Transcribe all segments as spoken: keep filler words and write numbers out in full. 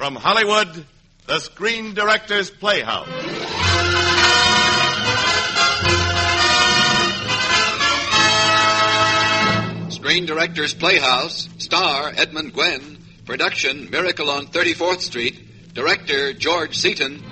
From Hollywood, the Screen Directors Playhouse. Screen Directors Playhouse, star Edmund Gwenn, production Miracle on thirty-fourth Street, director George Seaton.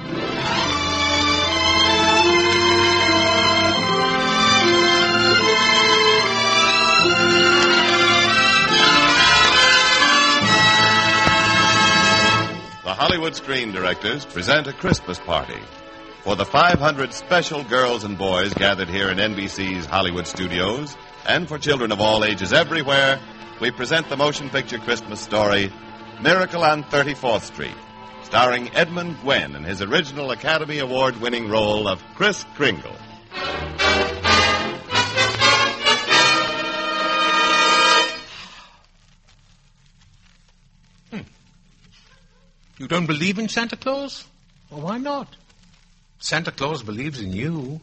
The Hollywood Screen Directors present a Christmas party. For the five hundred special girls and boys gathered here in N B C's Hollywood studios, and for children of all ages everywhere, we present the motion picture Christmas story, Miracle on thirty-fourth Street, starring Edmund Gwenn in his original Academy Award-winning role of Kris Kringle. You don't believe in Santa Claus? Well, why not? Santa Claus believes in you.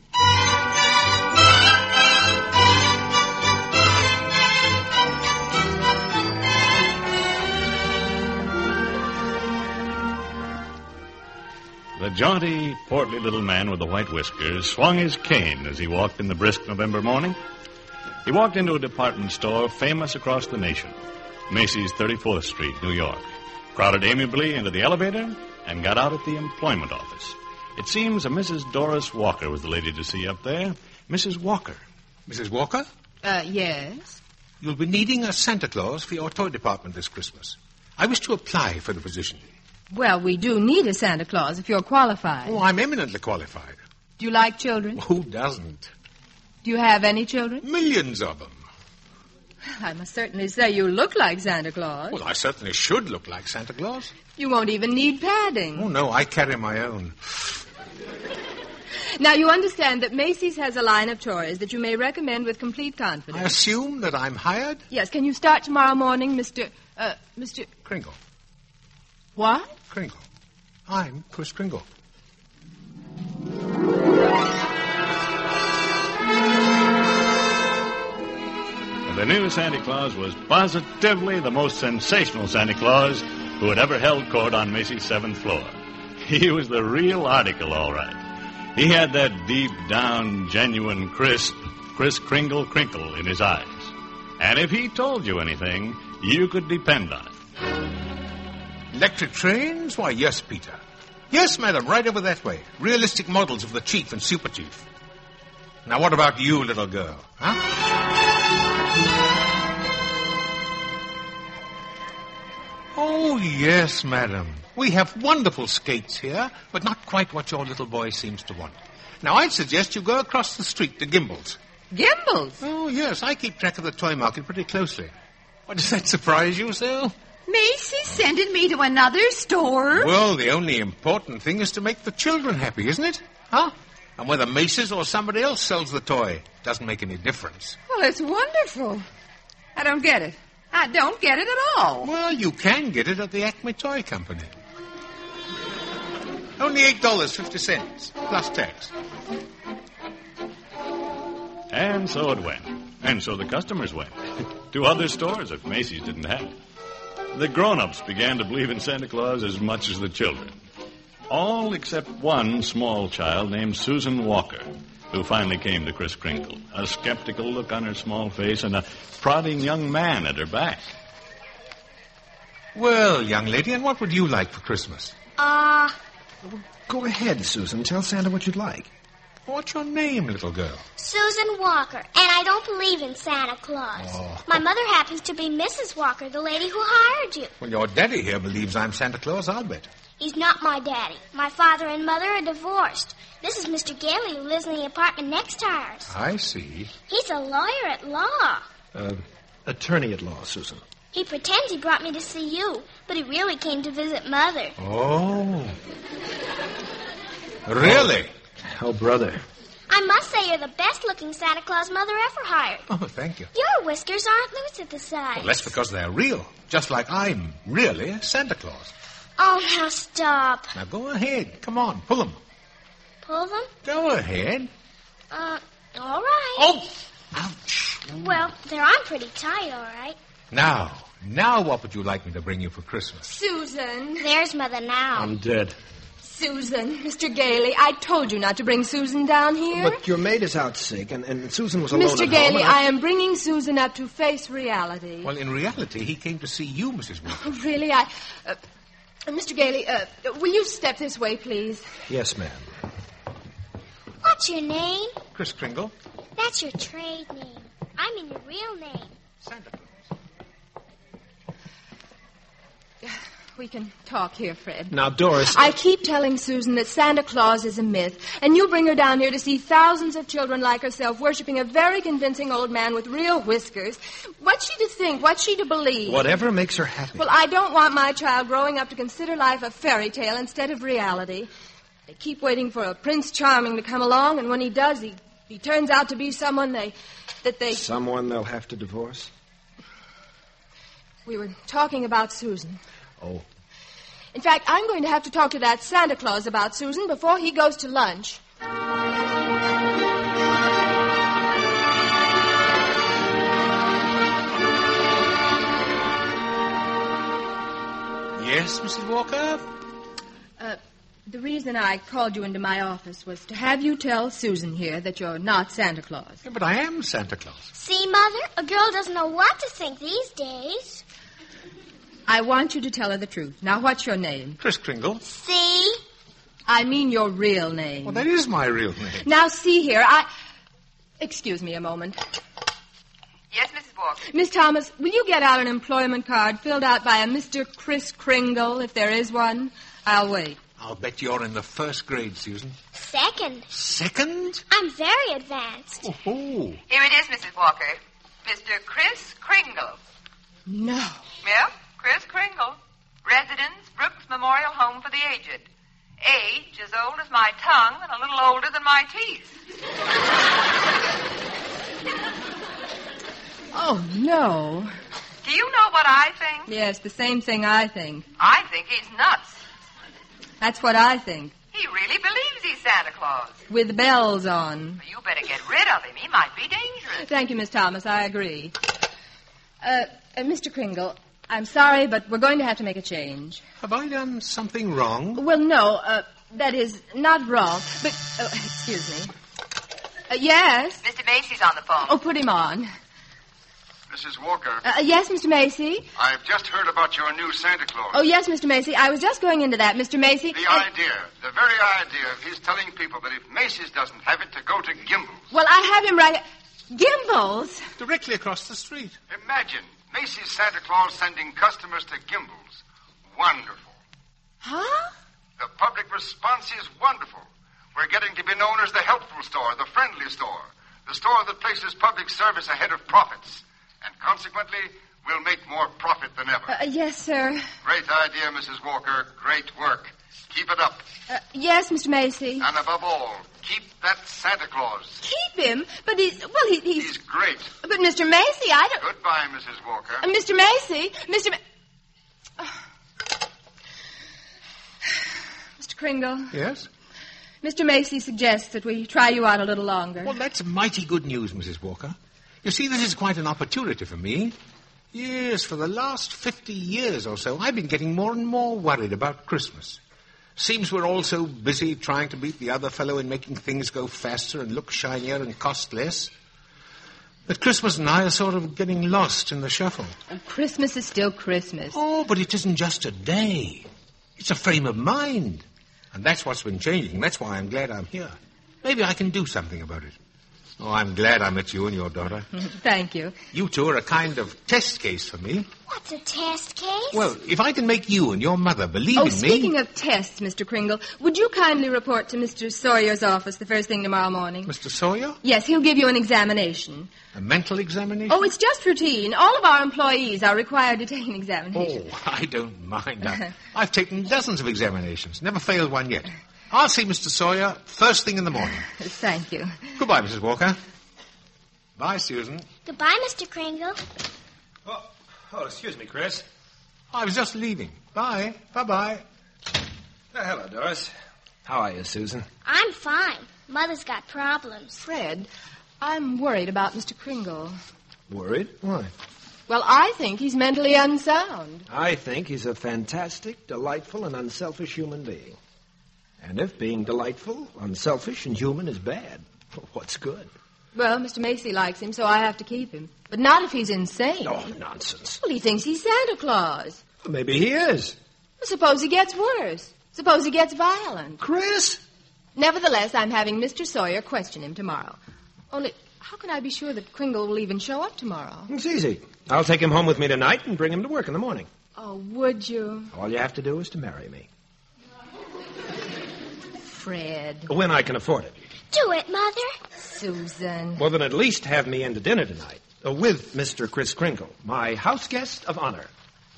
The jaunty, portly little man with the white whiskers swung his cane as he walked in the brisk November morning. He walked into a department store famous across the nation, Macy's thirty-fourth Street, New York. Crowded amiably into the elevator and got out at the employment office. It seems a Missus Doris Walker was the lady to see up there. Missus Walker. Missus Walker? Uh, yes? You'll be needing a Santa Claus for your toy department this Christmas. I wish to apply for the position. Well, we do need a Santa Claus if you're qualified. Oh, I'm eminently qualified. Do you like children? Who doesn't? Do you have any children? Millions of them. I must certainly say you look like Santa Claus. Well, I certainly should look like Santa Claus. You won't even need padding. Oh, no, I carry my own. Now, you understand that Macy's has a line of toys that you may recommend with complete confidence. I assume that I'm hired? Yes, can you start tomorrow morning, Mister... Uh, Mister... Kringle. What? Kringle. I'm Kris Kringle. The new Santa Claus was positively the most sensational Santa Claus who had ever held court on Macy's seventh floor. He was the real article, all right. He had that deep down, genuine, crisp, Kris Kringle crinkle in his eyes. And if he told you anything, you could depend on it. Electric trains? Why, yes, Peter. Yes, madam, right over that way. Realistic models of the Chief and Super Chief. Now, what about you, little girl? Huh? Oh, yes, madam. We have wonderful skates here, but not quite what your little boy seems to want. Now, I'd suggest you go across the street to Gimbel's. Gimbel's? Oh, yes, I keep track of the toy market pretty closely. What, does that surprise you, so? Macy's sending me to another store? Well, the only important thing is to make the children happy, isn't it? Huh? And whether Macy's or somebody else sells the toy doesn't make any difference. Well, it's wonderful. I don't get it. I don't get it at all. Well, you can get it at the Acme Toy Company. Only eight dollars and fifty cents, plus tax. And so it went. And so the customers went. To other stores if Macy's didn't have it. The grown-ups began to believe in Santa Claus as much as the children. All except one small child named Susan Walker, who finally came to Kris Kringle, a skeptical look on her small face and a prodding young man at her back. Well, young lady, and what would you like for Christmas? Uh... Go ahead, Susan. Tell Santa what you'd like. What's your name, little girl? Susan Walker, and I don't believe in Santa Claus. Oh. My mother happens to be Missus Walker, the lady who hired you. Well, your daddy here believes I'm Santa Claus, I'll bet. He's not my daddy. My father and mother are divorced. This is Mister Gailey, who lives in the apartment next to ours. I see. He's a lawyer at law. Uh, attorney at law, Susan. He pretends he brought me to see you, but he really came to visit Mother. Oh. Really? Oh, brother. I must say you're the best-looking Santa Claus Mother ever hired. Oh, thank you. Your whiskers aren't loose at the sides. Well, that's because they're real. Just like I'm really Santa Claus. Oh, now stop. Now go ahead. Come on, pull them. Pull them? Go ahead. Uh, all right. Oh! Ouch. Well, they're on pretty tight, all right. Now, now what would you like me to bring you for Christmas? Susan. There's Mother now. I'm dead. Susan, Mister Gailey, I told you not to bring Susan down here. But your maid is out sick, and, and Susan was alone Mister at Gailey, home. I... I am bringing Susan up to face reality. Well, in reality, he came to see you, Missus Walker. Oh, really? I... Uh, Mister Gailey, uh, will you step this way, please? Yes, ma'am. What's your name? Kris Kringle. That's your trade name. I mean your real name. Santa Claus. We can talk here, Fred. Now, Doris... I keep telling Susan that Santa Claus is a myth, and you bring her down here to see thousands of children like herself worshiping a very convincing old man with real whiskers. What's she to think? What's she to believe? Whatever makes her happy. Well, I don't want my child growing up to consider life a fairy tale instead of reality. They keep waiting for a Prince Charming to come along, and when he does, he, he turns out to be someone they... that they... Someone they'll have to divorce? We were talking about Susan. Oh. In fact, I'm going to have to talk to that Santa Claus about Susan before he goes to lunch. Yes, Missus Walker? Uh, the reason I called you into my office was to have you tell Susan here that you're not Santa Claus. Yeah, but I am Santa Claus. See, Mother? A girl doesn't know what to think these days. I want you to tell her the truth. Now, what's your name? Kris Kringle. See? I mean your real name. Well, that is my real name. Now, see here, I... Excuse me a moment. Yes, Missus Walker. Miss Thomas, will you get out an employment card filled out by a Mister Kris Kringle, if there is one? I'll wait. I'll bet you're in the first grade, Susan. Second. Second? I'm very advanced. Oh. Here it is, Missus Walker. Mister Kris Kringle. No. Yep, Kris Kringle. Residence, Brooks Memorial Home for the Aged. Age as old as my tongue and a little older than my teeth. Oh, no. Do you know what I think? Yes, the same thing I think. I think he's nuts. That's what I think. He really believes he's Santa Claus. With bells on. You better get rid of him. He might be dangerous. Thank you, Miss Thomas. I agree. Uh, uh, Mister Kringle, I'm sorry, but we're going to have to make a change. Have I done something wrong? Well, no. Uh, that is, not wrong. But, uh, excuse me. Uh, yes? Mister Macy's on the phone. Oh, put him on. Missus Walker. Uh, yes, Mister Macy? I've just heard about your new Santa Claus. Oh, yes, Mister Macy. I was just going into that, Mister Macy. The uh, idea, the very idea of his telling people that if Macy's doesn't have it, to go to Gimbel's. Well, I have him right... Gimbel's? Directly across the street. Imagine Macy's Santa Claus sending customers to Gimbel's. Wonderful. Huh? The public response is wonderful. We're getting to be known as the helpful store, the friendly store, the store that places public service ahead of profits. And consequently, we'll make more profit than ever. Uh, yes, sir. Great idea, Missus Walker. Great work. Keep it up. Uh, yes, Mister Macy. And above all, keep that Santa Claus. Keep him? But he's... Well, he, he's... He's great. But, Mister Macy, I don't... Goodbye, Missus Walker. Uh, Mister Macy? Mister Ma... Uh, Mister Kringle? Yes? Mister Macy suggests that we try you out a little longer. Well, that's mighty good news, Missus Walker. You see, this is quite an opportunity for me. Yes, for the last fifty years or so, I've been getting more and more worried about Christmas. Seems we're all so busy trying to beat the other fellow in making things go faster and look shinier and cost less, that Christmas and I are sort of getting lost in the shuffle. Oh, Christmas is still Christmas. Oh, but it isn't just a day. It's a frame of mind. And that's what's been changing. That's why I'm glad I'm here. Maybe I can do something about it. Oh, I'm glad I met you and your daughter. Thank you. You two are a kind of test case for me. What's a test case? Well, if I can make you and your mother believe oh, in me... Oh, speaking of tests, Mister Kringle, would you kindly report to Mister Sawyer's office the first thing tomorrow morning? Mister Sawyer? Yes, he'll give you an examination. A mental examination? Oh, it's just routine. All of our employees are required to take an examination. Oh, I don't mind that. I've taken dozens of examinations. Never failed one yet. I'll see Mister Sawyer first thing in the morning. Thank you. Goodbye, Missus Walker. Bye, Susan. Goodbye, Mister Kringle. Oh, oh, excuse me, Chris. I was just leaving. Bye. Bye-bye. Uh, hello, Doris. How are you, Susan? I'm fine. Mother's got problems. Fred, I'm worried about Mister Kringle. Worried? Why? Well, I think he's mentally unsound. I think he's a fantastic, delightful, and unselfish human being. And if being delightful, unselfish, and human is bad, what's good? Well, Mister Macy likes him, so I have to keep him. But not if he's insane. Oh, nonsense. Well, he thinks he's Santa Claus. Well, maybe he is. Well, suppose he gets worse. Suppose he gets violent. Chris? Nevertheless, I'm having Mister Sawyer question him tomorrow. Only, how can I be sure that Kringle will even show up tomorrow? It's easy. I'll take him home with me tonight and bring him to work in the morning. Oh, would you? All you have to do is to marry me. Fred. When I can afford it. Do it, Mother. Susan. Well, then at least have me in to dinner tonight. Uh, with Mister Kris Kringle, my house guest of honor.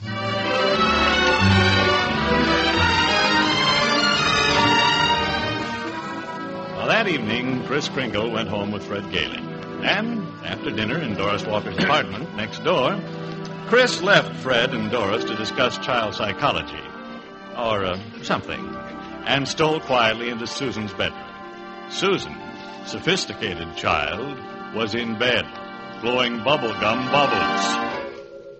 Well, that evening, Kris Kringle went home with Fred Gailey. And after dinner in Doris Walker's apartment next door, Chris left Fred and Doris to discuss child psychology, or uh, something, and stole quietly into Susan's bedroom. Susan, sophisticated child, was in bed, blowing bubblegum bubbles.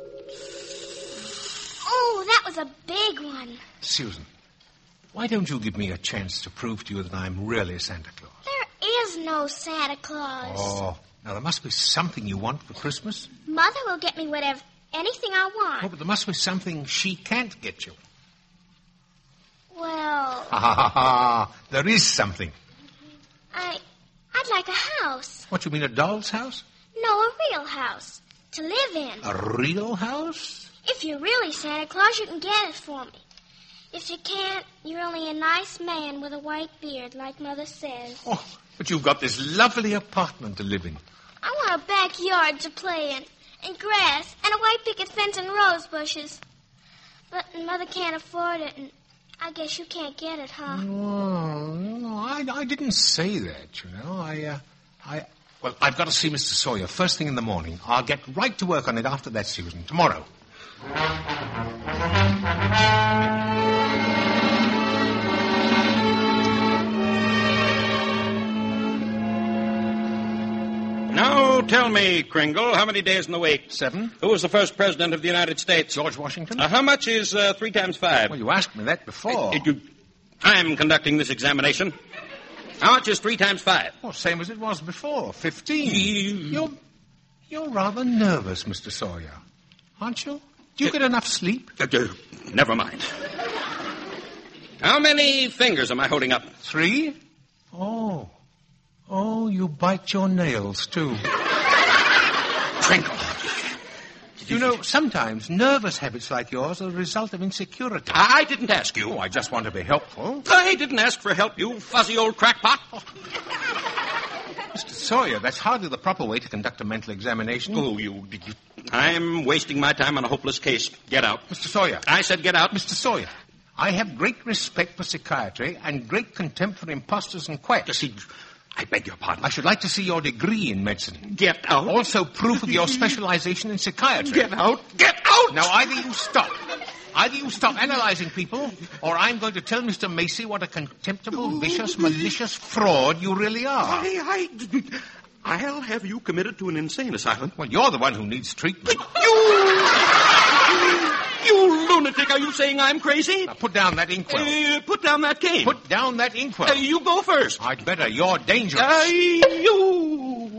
Oh, that was a big one. Susan, why don't you give me a chance to prove to you that I'm really Santa Claus? There is no Santa Claus. Oh, now there must be something you want for Christmas. Mother will get me whatever, anything I want. Oh, but there must be something she can't get you. Well, Ha ha ha ha. There is something. I, I'd like a house. What, you mean a doll's house? No, a real house to live in. A real house? If you're really Santa Claus, you can get it for me. If you can't, you're only a nice man with a white beard, like Mother says. Oh, but you've got this lovely apartment to live in. I want a backyard to play in, and grass, and a white picket fence and rose bushes. But Mother can't afford it, and I guess you can't get it, huh? Oh, no, I, I didn't say that, you know. I, uh, I... Well, I've got to see Mister Sawyer first thing in the morning. I'll get right to work on it after that, Susan, tomorrow. Now, tell me, Kringle, how many days in the week? Seven. Who was the first president of the United States? George Washington. Uh, how much is uh, three times five? Well, you asked me that before. Uh, you, I'm conducting this examination. How much is three times five? Well, same as it was before. Fifteen. You're, you're rather nervous, Mister Sawyer, aren't you? Do you uh, get enough sleep? Uh, uh, never mind. How many fingers am I holding up? Three. Oh. Oh, you bite your nails, too. Kringle. You know, sometimes nervous habits like yours are the result of insecurity. I didn't ask you. Oh, I just want to be helpful. I didn't ask for help, you fuzzy old crackpot. Oh. Mister Sawyer, that's hardly the proper way to conduct a mental examination. Oh, you, you... I'm wasting my time on a hopeless case. Get out. Mister Sawyer. I said get out. Mister Sawyer, I have great respect for psychiatry and great contempt for imposters and quacks. Yes, I beg your pardon. I should like to see your degree in medicine. Get out. Also proof of your specialization in psychiatry. Get out. Get out. Now, either you stop. Either you stop analyzing people, or I'm going to tell Mister Macy what a contemptible, vicious, malicious fraud you really are. I, I, I'll have you committed to an insane asylum. Well, you're the one who needs treatment. But you... You lunatic, are you saying I'm crazy? Now, put down that inkwell. Uh, put down that cane. Put down that inkwell. Uh, you go first. I'd better. You're dangerous. Uh, you...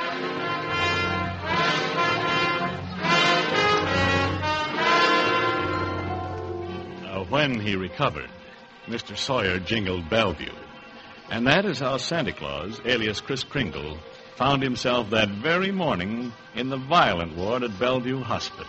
Now, when he recovered, Mister Sawyer jingled Bellevue. And that is how Santa Claus, alias Kris Kringle, found himself that very morning in the violent ward at Bellevue Hospital.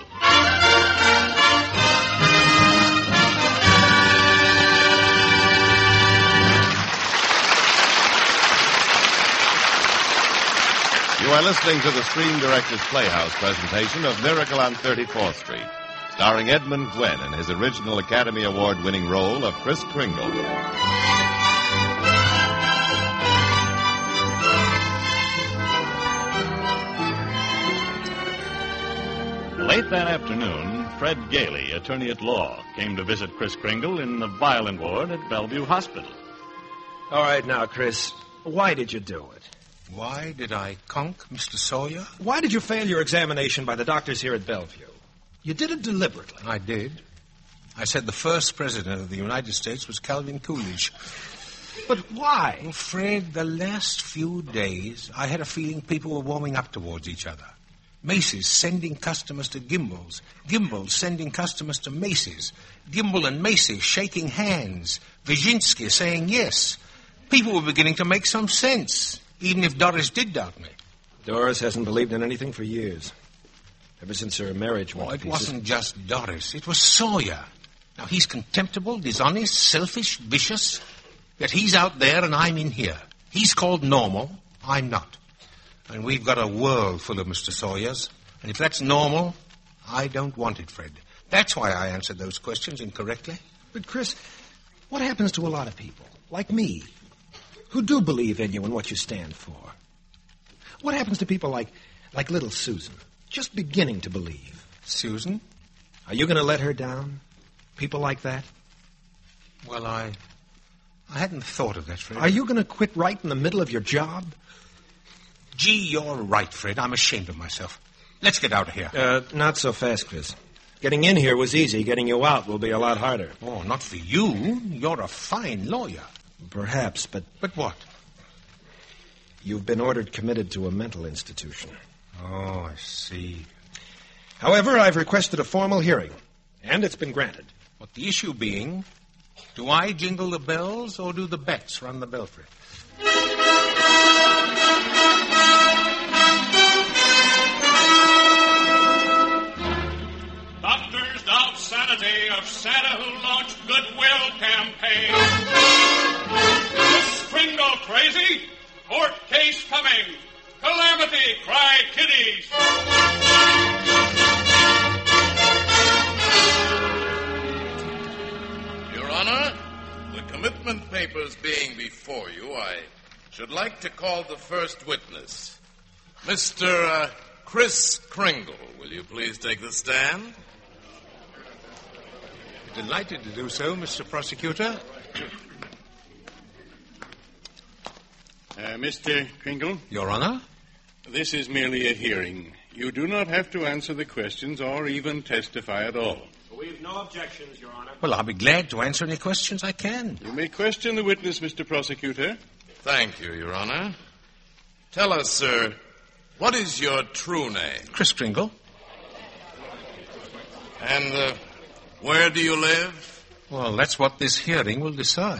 You are listening to the Screen Directors Playhouse presentation of Miracle on thirty-fourth Street, starring Edmund Gwenn in his original Academy Award-winning role of Kris Kringle. Late that afternoon, Fred Gailey, attorney at law, came to visit Kris Kringle in the violent ward at Bellevue Hospital. All right now, Chris, why did you do it? Why did I conk Mister Sawyer? Why did you fail your examination by the doctors here at Bellevue? You did it deliberately. I did. I said the first president of the United States was Calvin Coolidge. But why? Well, Fred, the last few days, I had a feeling people were warming up towards each other. Macy's sending customers to Gimbel's. Gimbel's sending customers to Macy's. Gimbel and Macy's shaking hands. Wyszynski saying yes. People were beginning to make some sense, even if Doris did doubt me. Doris hasn't believed in anything for years. Ever since her marriage went Oh, to it pieces. wasn't just Doris. It was Sawyer. Now, he's contemptible, dishonest, selfish, vicious. Yet he's out there and I'm in here. He's called normal. I'm not. And we've got a world full of Mister Sawyers. And if that's normal, I don't want it, Fred. That's why I answered those questions incorrectly. But, Chris, what happens to a lot of people, like me, who do believe in you and what you stand for? What happens to people like, like little Susan, just beginning to believe? Susan? Are you going to let her down? People like that? Well, I... I hadn't thought of that, Fred. Are you going to quit right in the middle of your job? Gee, you're right, Fred. I'm ashamed of myself. Let's get out of here. Uh, not so fast, Chris. Getting in here was easy. Getting you out will be a lot harder. Oh, not for you. You're a fine lawyer. Perhaps, but... But what? You've been ordered committed to a mental institution. Oh, I see. However, I've requested a formal hearing, and it's been granted. But the issue being, do I jingle the bells or do the bets run the belfry? Doctors doubt sanity of Santa who launched Goodwill campaign. Is Kringle crazy? Court case coming. Calamity, cry kiddies. Your Honor, the commitment papers being before you, I should like to call the first witness. Mister Uh, Kris Kringle, will you please take the stand? Delighted to do so, Mister Prosecutor. Uh, Mister Kringle? Your Honor? This is merely a hearing. You do not have to answer the questions or even testify at all. We've no objections, Your Honor. Well, I'll be glad to answer any questions I can. You may question the witness, Mister Prosecutor. Thank you, Your Honor. Tell us, sir, what is your true name? Kris Kringle. And uh, where do you live? Well, that's what this hearing will decide.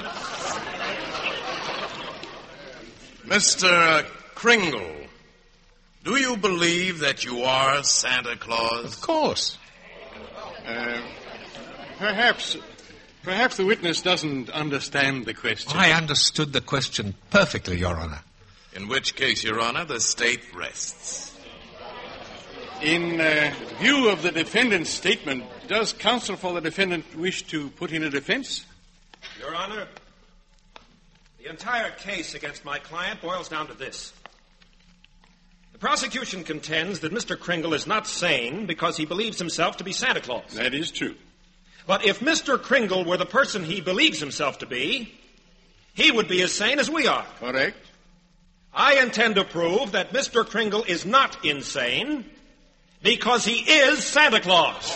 Mister Uh, Kringle, do you believe that you are Santa Claus? Of course. Uh, perhaps, perhaps the witness doesn't understand the question. I understood the question perfectly, Your Honor. In which case, Your Honor, the state rests. In uh, view of the defendant's statement, does counsel for the defendant wish to put in a defense? Your Honor, the entire case against my client boils down to this. The prosecution contends that Mister Kringle is not sane because he believes himself to be Santa Claus. That is true. But if Mister Kringle were the person he believes himself to be, he would be as sane as we are. Correct. I intend to prove that Mister Kringle is not insane because he is Santa Claus.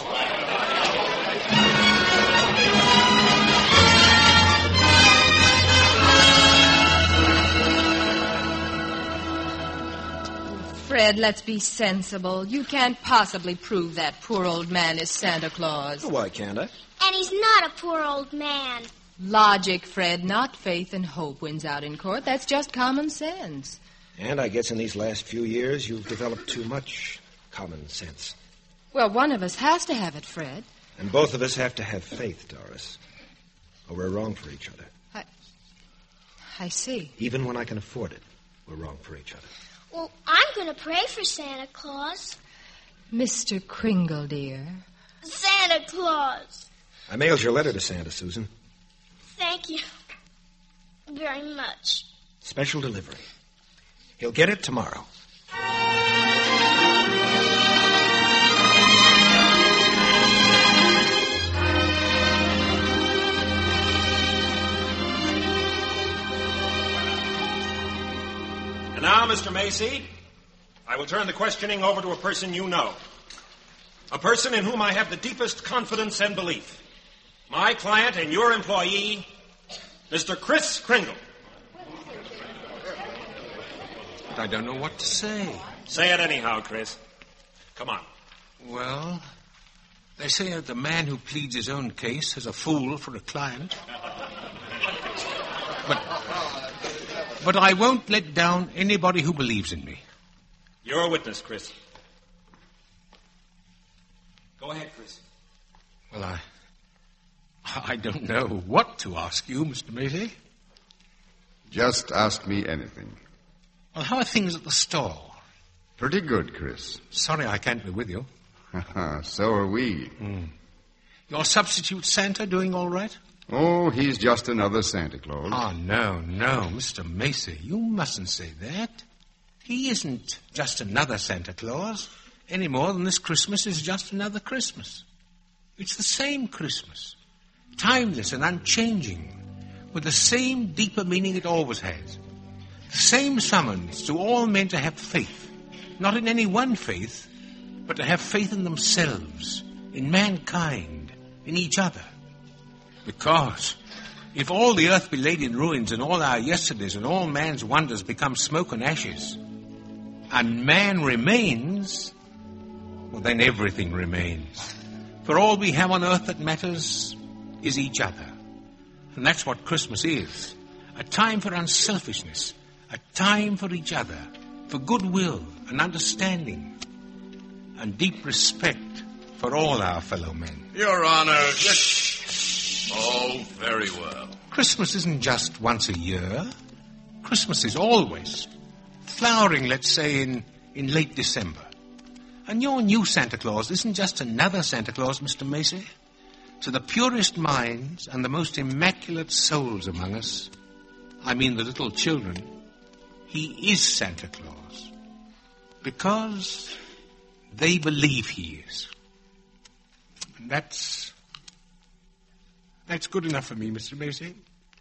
Fred, let's be sensible. You can't possibly prove that poor old man is Santa Claus. Why can't I? And he's not a poor old man. Logic, Fred, not faith and hope wins out in court. That's just common sense. And I guess in these last few years you've developed too much common sense. Well, one of us has to have it, Fred. And both of us have to have faith, Doris. Or we're wrong for each other. I... I see. Even when I can afford it, we're wrong for each other. Well, I'm going to pray for Santa Claus. Mister Kringle, dear. Santa Claus. I mailed your letter to Santa, Susan. Thank you very much. Special delivery. He'll get it tomorrow. And now, Mister Macy, I will turn the questioning over to a person you know. A person in whom I have the deepest confidence and belief. My client and your employee, Mister Kris Kringle. But I don't know what to say. Say it anyhow, Chris. Come on. Well, they say that the man who pleads his own case is a fool for a client. But, but I won't let down anybody who believes in me. You're a witness, Chris. Go ahead, Chris. Well, I... I don't know what to ask you, Mister Macy. Just ask me anything. Well, how are things at the store? Pretty good, Chris. Sorry I can't be with you. So are we. Mm. Your substitute Santa doing all right? Oh, he's just another Santa Claus. Oh, no, no, Mister Macy, you mustn't say that. He isn't just another Santa Claus, any more than this Christmas is just another Christmas. It's the same Christmas, timeless and unchanging, with the same deeper meaning it always has. The same summons to all men to have faith, not in any one faith, but to have faith in themselves, in mankind, in each other. Because if all the earth be laid in ruins and all our yesterdays and all man's wonders become smoke and ashes, and man remains, well, then everything remains. For all we have on earth that matters is each other. And that's what Christmas is. A time for unselfishness, a time for each other, for goodwill and understanding, and deep respect for all our fellow men. Your Honor, just... Oh, very well. Christmas isn't just once a year. Christmas is always. Flowering, let's say, in, in late December. And your new Santa Claus isn't just another Santa Claus, Mister Macy. To the purest minds and the most immaculate souls among us, I mean the little children, he is Santa Claus. Because they believe he is. And that's... That's good enough for me, Mister Macy.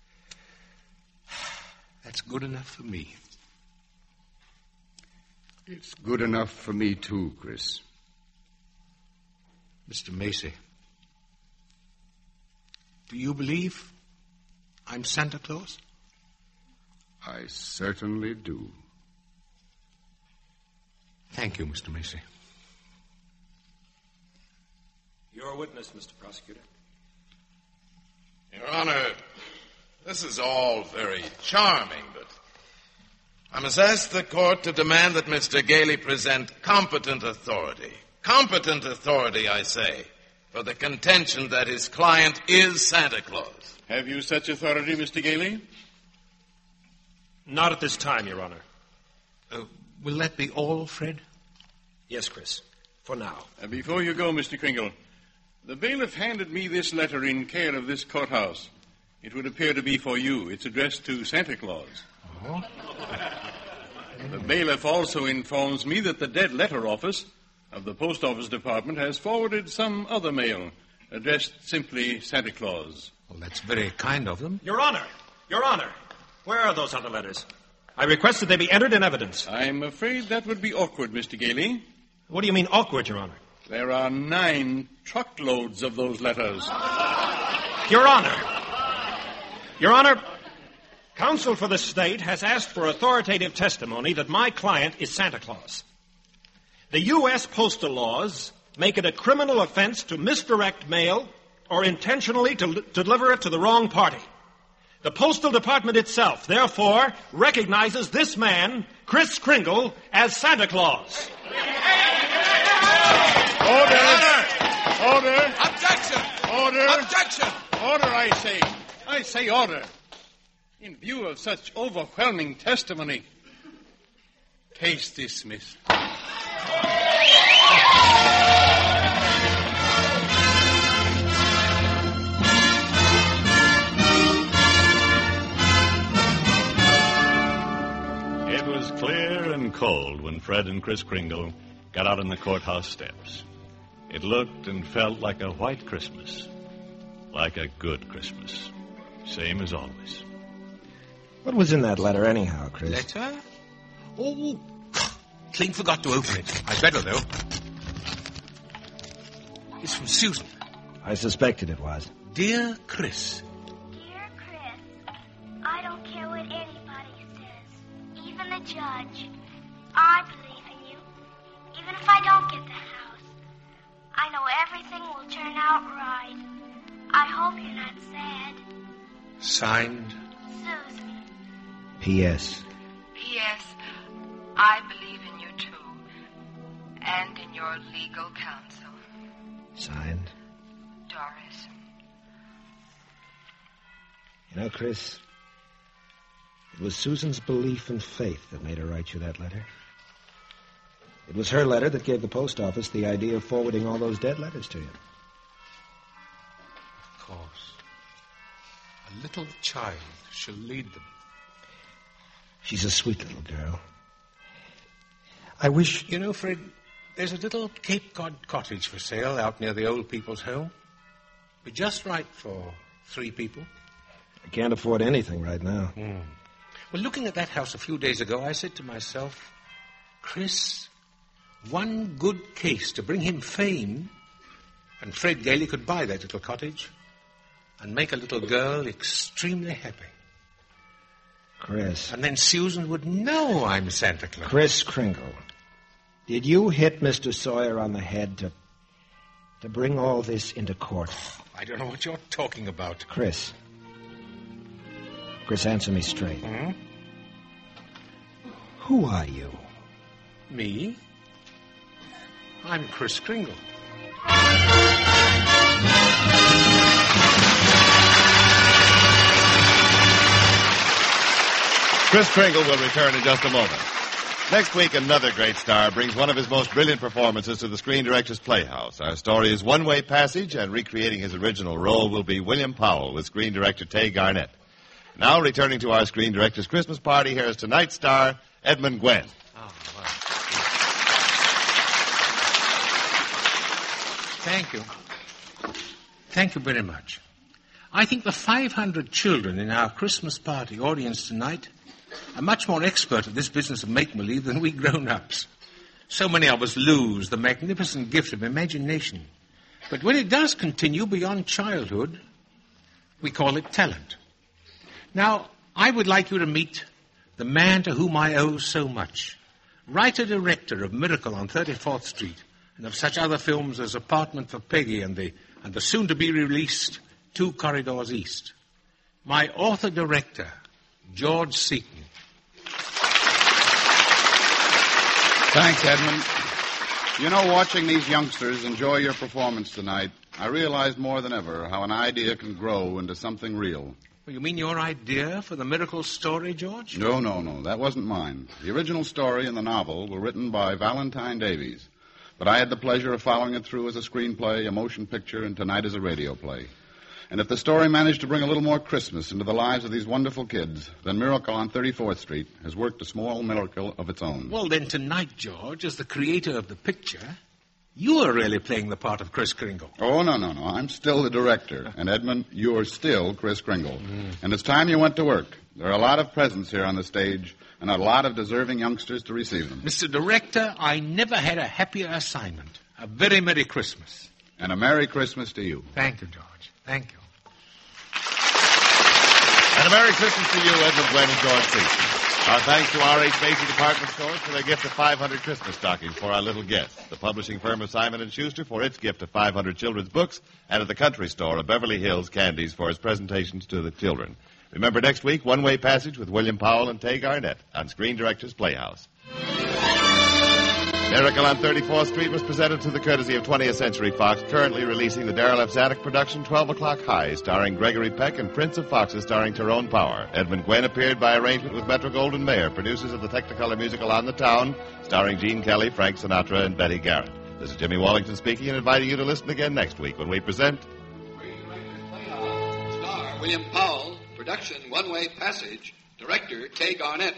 That's good enough for me. It's good enough for me, too, Chris. Mister Macy, do you believe I'm Santa Claus? I certainly do. Thank you, Mister Macy. You're a witness, Mister Prosecutor. Your Honor, this is all very charming, but I must ask the court to demand that Mister Gailey present competent authority. Competent authority, I say, for the contention that his client is Santa Claus. Have you such authority, Mister Gailey? Not at this time, Your Honor. Uh, will that be all, Fred? Yes, Chris, for now. Uh, before you go, Mister Kringle, the bailiff handed me this letter in care of this courthouse. It would appear to be for you. It's addressed to Santa Claus. Oh? The bailiff also informs me that the dead letter office of the post office department has forwarded some other mail addressed simply Santa Claus. Well, that's very kind of them. Your Honor! Your Honor! Where are those other letters? I request that they be entered in evidence. I'm afraid that would be awkward, Mister Gailey. What do you mean awkward, Your Honor? There are nine truckloads of those letters. Your Honor! Your Honor, counsel for the state has asked for authoritative testimony that my client is Santa Claus. The U S postal laws make it a criminal offense to misdirect mail or intentionally to li- deliver it to the wrong party. The Postal Department itself, therefore, recognizes this man, Kris Kringle, as Santa Claus. Order! Order! Objection! Order! Objection! Order, I say. I say order. In view of such overwhelming testimony, case dismissed. It was clear and cold when Fred and Kris Kringle got out on the courthouse steps. It looked and felt like a white Christmas, like a good Christmas, same as always. What was in that letter anyhow, Chris? Letter? Oh, clean forgot to open it. I'd better, though. It's from Susan. I suspected it was. Dear Chris. Dear Chris, I don't care what anybody says, even the judge. I believe in you, even if I don't get the house. I know everything will turn out right. I hope you're not sad. Signed, Susan. P S P S. I believe in you, too, and in your legal counsel. Signed. Doris. You know, Chris, it was Susan's belief and faith that made her write you that letter. It was her letter that gave the post office the idea of forwarding all those dead letters to you. Of course. A little child shall lead them. She's a sweet little girl. I wish... You know, Fred, there's a little Cape Cod cottage for sale out near the old people's home. Be just right for three people. I can't afford anything right now. Mm. Well, looking at that house a few days ago, I said to myself, Chris, one good case to bring him fame, and Fred Gailey could buy that little cottage and make a little girl extremely happy. Chris. And then Susan would know I'm Santa Claus. Chris Kringle, did you hit Mister Sawyer on the head to, to bring all this into court? I don't know what you're talking about. Chris. Chris, answer me straight. Hmm? Who are you? Me? I'm Chris Kringle. Chris Kringle will return in just a moment. Next week, another great star brings one of his most brilliant performances to the Screen Directors Playhouse. Our story is One Way Passage, and recreating his original role will be William Powell with Screen Director Tay Garnett. Now, returning to our Screen Directors Christmas party, here is tonight's star, Edmund Gwenn. Oh, wow. Thank you. Thank you very much. I think the five hundred children in our Christmas party audience tonight are much more expert at this business of make-believe than we grown-ups. So many of us lose the magnificent gift of imagination. But when it does continue beyond childhood, we call it talent. Now, I would like you to meet the man to whom I owe so much. Writer-director of Miracle on thirty-fourth Street and of such other films as Apartment for Peggy and the, and the soon-to-be-released Two Corridors East. My author-director, George Seaton. Thanks, Edmund. You know, watching these youngsters enjoy your performance tonight, I realized more than ever how an idea can grow into something real. Well, you mean your idea for the Miracle story, George? No, no, no. That wasn't mine. The original story and the novel were written by Valentine Davies. But I had the pleasure of following it through as a screenplay, a motion picture, and tonight as a radio play. And if the story managed to bring a little more Christmas into the lives of these wonderful kids, then Miracle on thirty-fourth Street has worked a small miracle of its own. Well, then tonight, George, as the creator of the picture, you are really playing the part of Chris Kringle. Oh, no, no, no. I'm still the director. And, Edmund, you're still Chris Kringle. Mm. And it's time you went to work. There are a lot of presents here on the stage and a lot of deserving youngsters to receive them. Mister Director, I never had a happier assignment. A very Merry Christmas. And a Merry Christmas to you. Thank you, George. Thank you. And a Merry Christmas to you, Edmund Gwenn and George Seaton. Our thanks to R H. Macy Department Stores for their gift of five hundred Christmas stockings for our little guests. The publishing firm of Simon and Schuster for its gift of five hundred children's books. And at the Country Store of Beverly Hills Candies for its presentations to the children. Remember next week, One Way Passage with William Powell and Tay Garnett on Screen Directors Playhouse. Miracle on thirty-fourth Street was presented to the courtesy of twentieth Century Fox, currently releasing the Darrell F. Zanuck production twelve o'clock High, starring Gregory Peck, and Prince of Foxes, starring Tyrone Power. Edmund Gwenn appeared by arrangement with Metro-Goldwyn-Mayer, producers of the Technicolor musical On the Town, starring Gene Kelly, Frank Sinatra, and Betty Garrett. This is Jimmy Wallington speaking and inviting you to listen again next week when we present... Star William Powell, production One Way Passage, director Tay Garnett.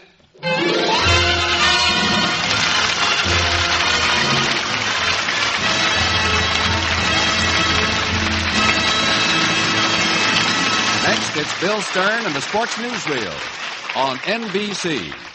Next, it's Bill Stern and the Sports Newsreel on N B C.